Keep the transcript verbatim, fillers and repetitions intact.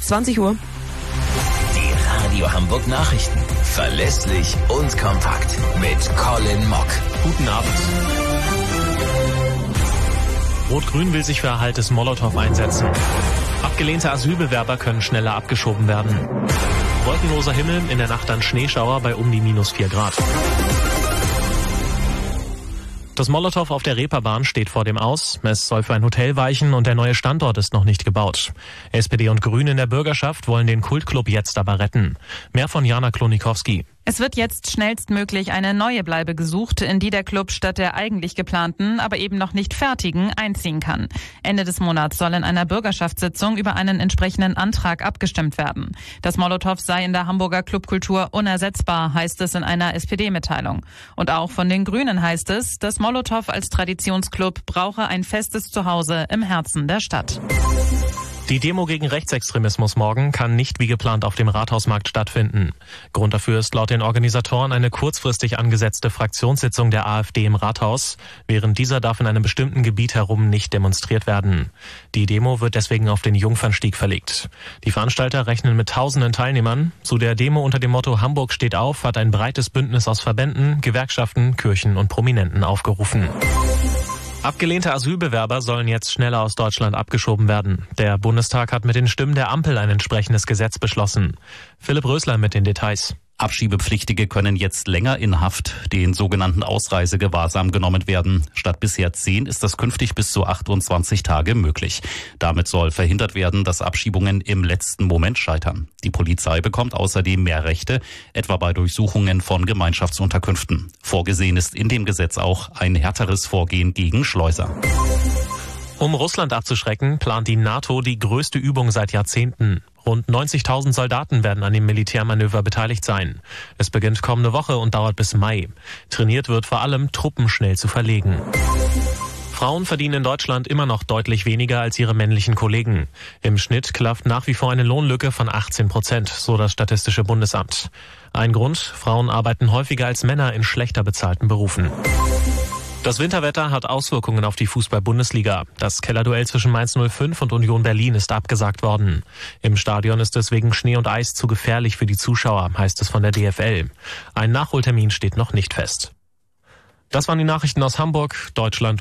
zwanzig Uhr. Die Radio Hamburg Nachrichten. Verlässlich und kompakt. Mit Colin Mock. Guten Abend. Rot-Grün will sich für Erhalt des Molotow einsetzen. Abgelehnte Asylbewerber können schneller abgeschoben werden. Wolkenloser Himmel, in der Nacht dann Schneeschauer bei um die minus vier Grad. Das Molotow auf der Reeperbahn steht vor dem Aus. Es soll für ein Hotel weichen und der neue Standort ist noch nicht gebaut. S P D und Grüne in der Bürgerschaft wollen den Kultclub jetzt aber retten. Mehr von Jana Klonikowski. Es wird jetzt schnellstmöglich eine neue Bleibe gesucht, in die der Club statt der eigentlich geplanten, aber eben noch nicht fertigen, einziehen kann. Ende des Monats soll in einer Bürgerschaftssitzung über einen entsprechenden Antrag abgestimmt werden. Das Molotow sei in der Hamburger Clubkultur unersetzbar, heißt es in einer S P D-Mitteilung. Und auch von den Grünen heißt es, das Molotow als Traditionsclub brauche ein festes Zuhause im Herzen der Stadt. Die Demo gegen Rechtsextremismus morgen kann nicht wie geplant auf dem Rathausmarkt stattfinden. Grund dafür ist laut den Organisatoren eine kurzfristig angesetzte Fraktionssitzung der AfD im Rathaus. Während dieser darf in einem bestimmten Gebiet herum nicht demonstriert werden. Die Demo wird deswegen auf den Jungfernstieg verlegt. Die Veranstalter rechnen mit tausenden Teilnehmern. Zu der Demo unter dem Motto Hamburg steht auf hat ein breites Bündnis aus Verbänden, Gewerkschaften, Kirchen und Prominenten aufgerufen. Abgelehnte Asylbewerber sollen jetzt schneller aus Deutschland abgeschoben werden. Der Bundestag hat mit den Stimmen der Ampel ein entsprechendes Gesetz beschlossen. Philipp Rösler mit den Details. Abschiebepflichtige können jetzt länger in Haft, den sogenannten Ausreisegewahrsam, genommen werden. Statt bisher zehn ist das künftig bis zu achtundzwanzig Tage möglich. Damit soll verhindert werden, dass Abschiebungen im letzten Moment scheitern. Die Polizei bekommt außerdem mehr Rechte, etwa bei Durchsuchungen von Gemeinschaftsunterkünften. Vorgesehen ist in dem Gesetz auch ein härteres Vorgehen gegen Schleuser. Um Russland abzuschrecken, plant die NATO die größte Übung seit Jahrzehnten. Rund neunzigtausend Soldaten werden an dem Militärmanöver beteiligt sein. Es beginnt kommende Woche und dauert bis Mai. Trainiert wird vor allem, Truppen schnell zu verlegen. Frauen verdienen in Deutschland immer noch deutlich weniger als ihre männlichen Kollegen. Im Schnitt klafft nach wie vor eine Lohnlücke von achtzehn Prozent, so das Statistische Bundesamt. Ein Grund, Frauen arbeiten häufiger als Männer in schlechter bezahlten Berufen. Das Winterwetter hat Auswirkungen auf die Fußball-Bundesliga. Das Kellerduell zwischen Mainz null fünf und Union Berlin ist abgesagt worden. Im Stadion ist es wegen Schnee und Eis zu gefährlich für die Zuschauer, heißt es von der D F L. Ein Nachholtermin steht noch nicht fest. Das waren die Nachrichten aus Hamburg, Deutschland